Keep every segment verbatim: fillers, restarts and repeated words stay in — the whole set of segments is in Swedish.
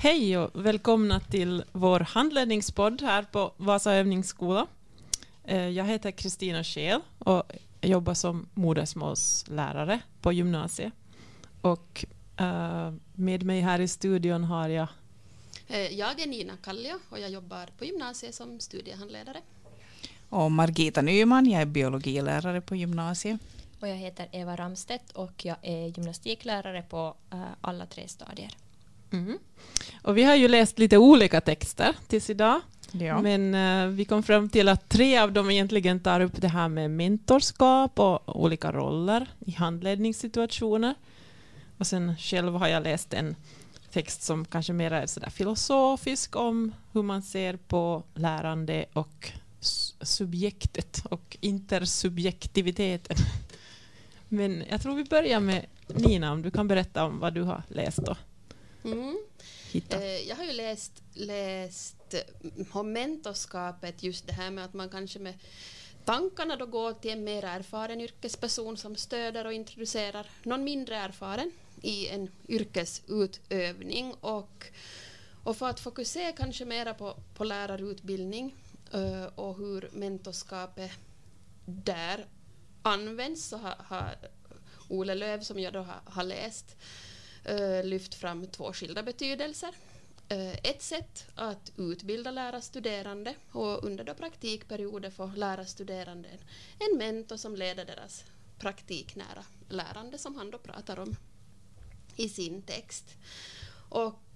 Hej och välkomna till vår handledningspodd här på Vasa övningsskola. Jag heter Kristina Scheel och jobbar som modersmålslärare på gymnasiet. Och med mig här i studion har jag... Jag är Nina Kallio och jag jobbar på gymnasiet som studiehandledare. Och Margita Nyman, jag är biologilärare på gymnasiet. Och jag heter Eva Ramstedt och jag är gymnastiklärare på uh, alla tre stadier. Mm. Och vi har ju läst lite olika texter tills idag. Ja. Men uh, vi kom fram till att tre av dem egentligen tar upp det här med mentorskap och olika roller i handledningssituationer. Och sen själv har jag läst en text som kanske mer är sådär filosofisk om hur man ser på lärande och subjektet och intersubjektiviteten. Men jag tror vi börjar med Nina, om du kan berätta om vad du har läst då. Mm. Eh, jag har ju läst, läst om mentorskapet, just det här med att man kanske med tankarna då går till en mer erfaren yrkesperson som stöder och introducerar någon mindre erfaren i en yrkesutövning och, och för att fokusera kanske mera på, på lärarutbildning uh, och hur mentorskapet där används, så har, har Ole Löv, som jag då har, har läst, uh, lyft fram två skilda betydelser. Uh, ett sätt att utbilda lärarstuderande och under då praktikperioder få lärarstuderande en mentor som leder deras praktiknära lärande, som han då pratar om i sin text. Och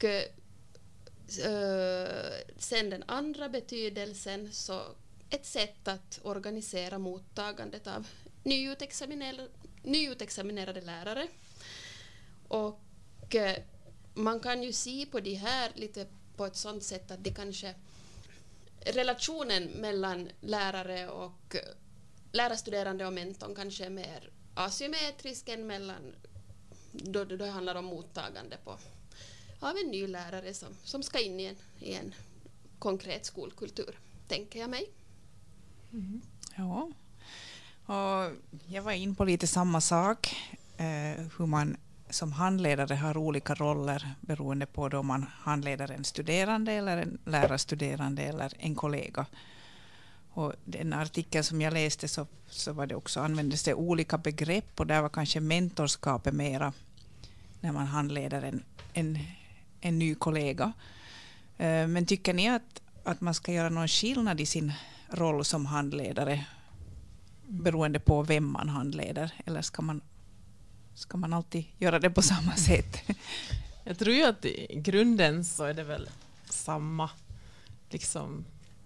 uh, sen den andra betydelsen, så ett sätt att organisera mottagandet av nyutexaminerade, nyutexaminerade lärare. Och uh, man kan ju se på de här lite på ett sådant sätt att det kanske relationen mellan lärare och lärarstuderande och mentorn kanske är mer asymmetrisk än mellan då, då det handlar om mottagande på, av en ny lärare som, som ska in i en, i en konkret skolkultur, tänker jag mig. Mm. Ja, och jag var in på lite samma sak, eh, hur man som handledare har olika roller beroende på då man handleder en studerande eller en lärarstuderande eller en kollega. Och den artikeln som jag läste så, så var det också, användes det olika begrepp, och där var kanske mentorskapet mera när man handleder en, en, en ny kollega. Uh, men tycker ni att, att man ska göra någon skillnad i sin roll som handledare beroende på vem man handleder, eller ska man Ska man alltid göra det på samma sätt? Jag tror ju att i grunden så är det väl samma liksom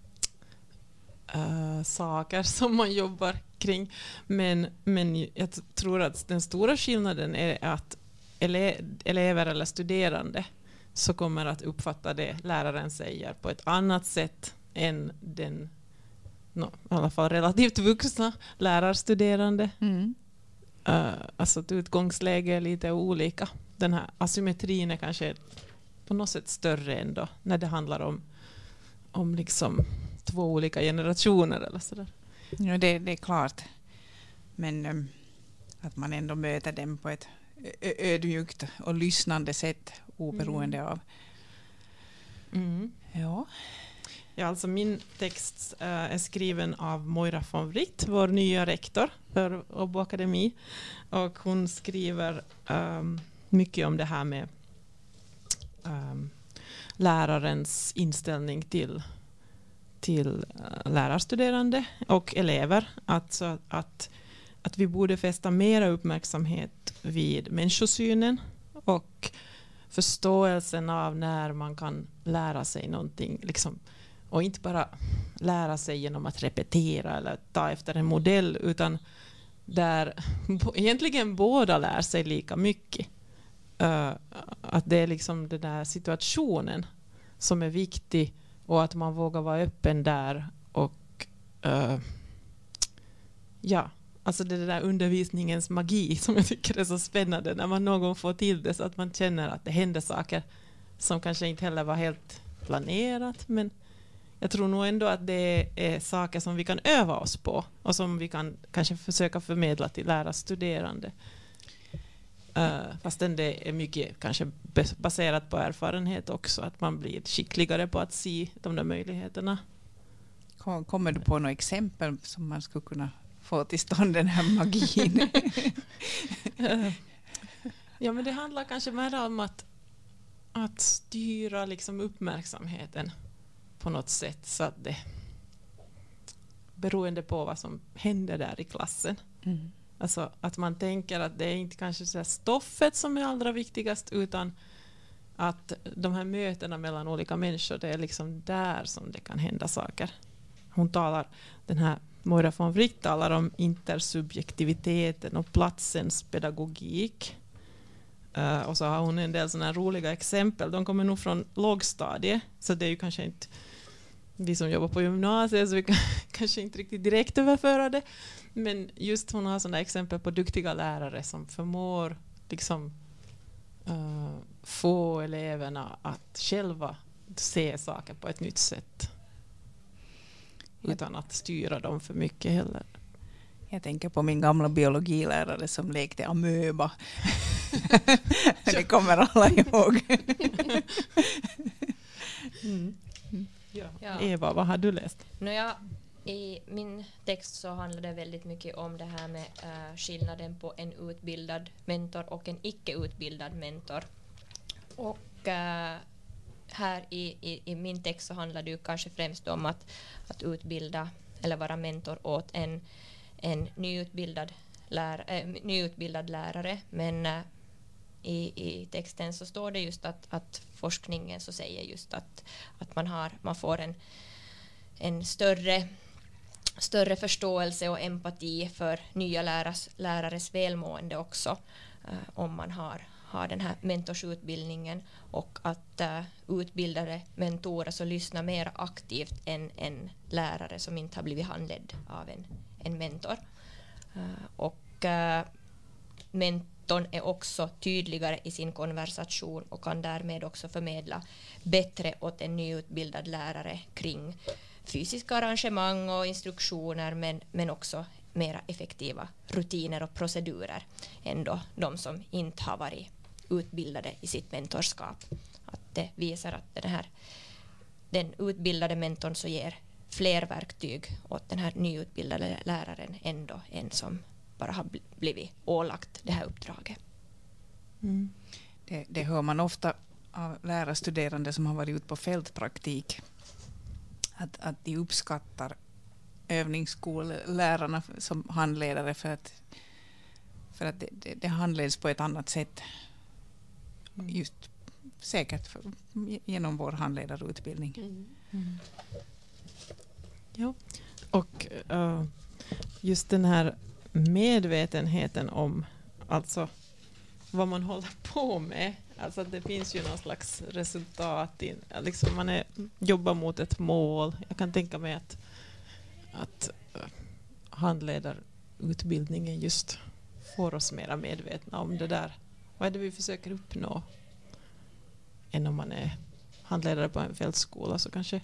äh, saker som man jobbar kring. Men, men jag tror att den stora skillnaden är att ele- elever eller studerande så kommer att uppfatta det läraren säger på ett annat sätt än den no, i alla fall relativt vuxna lärarstuderande. Mm. Uh, alltså ett utgångsläge är lite olika. Den här asymmetrin är kanske på något sätt större ändå när det handlar om, om liksom två olika generationer eller sådär. Ja, det, det är klart. Men um, att man ändå möter dem på ett ö- ödmjukt och lyssnande sätt oberoende mm. av. Mm. Ja. Ja, alltså min text uh, är skriven av Moira von Wright, vår nya rektor för Åbo Akademi. Och hon skriver um, mycket om det här med um, lärarens inställning till, till uh, lärarstuderande och elever. Alltså att, att vi borde fästa mera uppmärksamhet vid människosynen och förståelsen av när man kan lära sig någonting, liksom. Och inte bara lära sig genom att repetera eller ta efter en modell, utan där egentligen båda lär sig lika mycket. Uh, att det är liksom den där situationen som är viktig, och att man vågar vara öppen där. Och uh, ja, alltså det där undervisningens magi som jag tycker är så spännande, när man någon gång får till det så att man känner att det händer saker som kanske inte heller var helt planerat, men jag tror nog ändå att det är saker som vi kan öva oss på och som vi kan kanske försöka förmedla till lärarstuderande. Uh, fastän det är mycket kanske baserat på erfarenhet också, att man blir skickligare på att se de där möjligheterna. Kommer du på några exempel som man skulle kunna få till stånd den här magin? uh, ja, men det handlar kanske mer om att, att styra liksom uppmärksamheten på något sätt, så att det beroende på vad som händer där i klassen. Mm. Alltså att man tänker att det är inte kanske så här stoffet som är allra viktigast, utan att de här mötena mellan olika människor, det är liksom där som det kan hända saker. Hon talar, den här Moira von Wright talar om intersubjektiviteten och platsens pedagogik. Uh, och så har hon en del sådana roliga exempel. De kommer nog från lågstadiet, så det är ju kanske inte vi som jobbar på gymnasiet, så vi kan kanske inte riktigt direkt överföra det. Men just hon har sådana exempel på duktiga lärare som förmår liksom uh, få eleverna att själva se saker på ett nytt sätt. Utan att styra dem för mycket heller. Jag tänker på min gamla biologilärare som lekte amöba. Det kommer alla ihåg. mm. Ja. Ja. Eva, vad har du läst? No, ja, i min text så handlar det väldigt mycket om det här med uh, skillnaden på en utbildad mentor och en icke-utbildad mentor. Och uh, här i, i, i min text så handlar det ju kanske främst om att, att utbilda eller vara mentor åt en, en nyutbildad, lär, äh, nyutbildad lärare. Men uh, i, i texten så står det just att, att forskningen så säger just att, att man, har, man får en, en större, större förståelse och empati för nya lärares, lärares välmående också uh, om man har, har den här mentorsutbildningen, och att uh, utbildade mentorer så lyssnar mer aktivt än en lärare som inte har blivit handledd av en, en mentor. Uh, och uh, mentorn är också tydligare i sin konversation och kan därmed också förmedla bättre åt en nyutbildad lärare kring fysiska arrangemang och instruktioner, men, men också mera effektiva rutiner och procedurer än då de som inte har varit utbildade i sitt mentorskap. Att det visar att den, här, den utbildade mentorn så ger fler verktyg åt den här nyutbildade läraren än då en som bara har blivit ålagt det här uppdraget. Mm. Det, det hör man ofta av lärarstuderande som har varit ute på fältpraktik. Att, att de uppskattar övningsskollärarna som handledare för att, för att det, det, det handleds på ett annat sätt. Just säkert för, genom vår handledarutbildning. Mm. Mm. Ja, och uh, just den här medvetenheten om alltså vad man håller på med. Alltså det finns ju någon slags resultat. In, liksom man är, jobbar mot ett mål. Jag kan tänka mig att, att uh, handledarutbildningen just får oss mera medvetna om det där. Vad är det vi försöker uppnå? Än om man är handledare på en fältskola, så kanske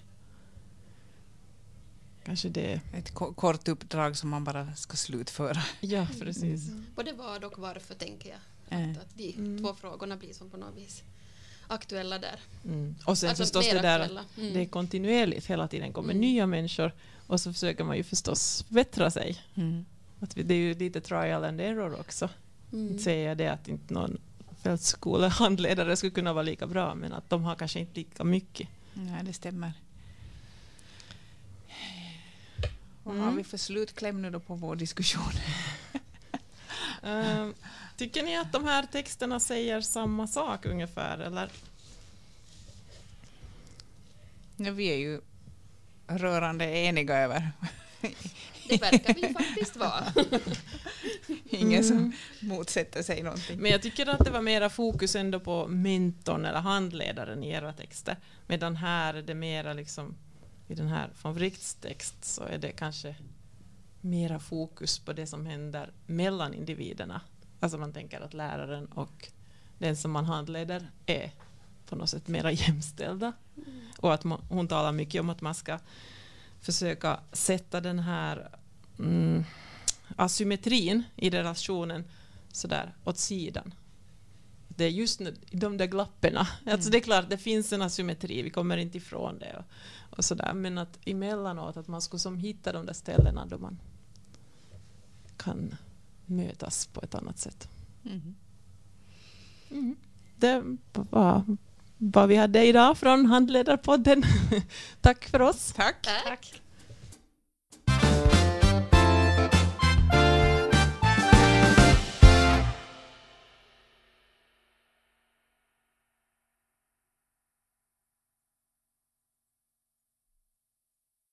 Kanske det. Ett k- kort uppdrag som man bara ska slutföra. Ja, precis. Mm. Både vad och varför, tänker jag. Mm. Att, att de mm. två frågorna blir som på något vis aktuella där. Mm. Och sen alltså förstås det där mm. det är kontinuerligt. Hela tiden kommer mm. nya människor, och så försöker man ju förstås bättra sig. Mm. Att vi, det är ju lite trial and error också. Mm. Inte säger jag det att inte någon fältskolehandledare skulle kunna vara lika bra, men att de har kanske inte lika mycket. Nej, det stämmer. Vad Mm. har vi för slutkläm nu då på vår diskussion? uh, tycker ni att de här texterna säger samma sak ungefär, eller? Ja, vi är ju rörande eniga över. Det verkar vi faktiskt vara. Ingen som Mm. motsätter sig någonting. Men jag tycker att det var mera fokus ändå på mentorn eller handledaren i era texter. Medan här är det mera liksom, i den här von Wrights text så är det kanske mera fokus på det som händer mellan individerna. Alltså man tänker att läraren och den som man handleder är på något sätt mera jämställda. Mm. Och att man, hon talar mycket om att man ska försöka sätta den här mm, asymmetrin i relationen sådär åt sidan. det är just nu, de där glapperna. Mm. Alltså det är klart, det finns en asymmetri, vi kommer inte ifrån det. Och, och sådär. Men att emellanåt att man skulle som hitta de där ställena då man kan mötas på ett annat sätt. Mm. Mm. Det var vad vi hade idag från Handledarpodden. Tack för oss. Tack. Tack.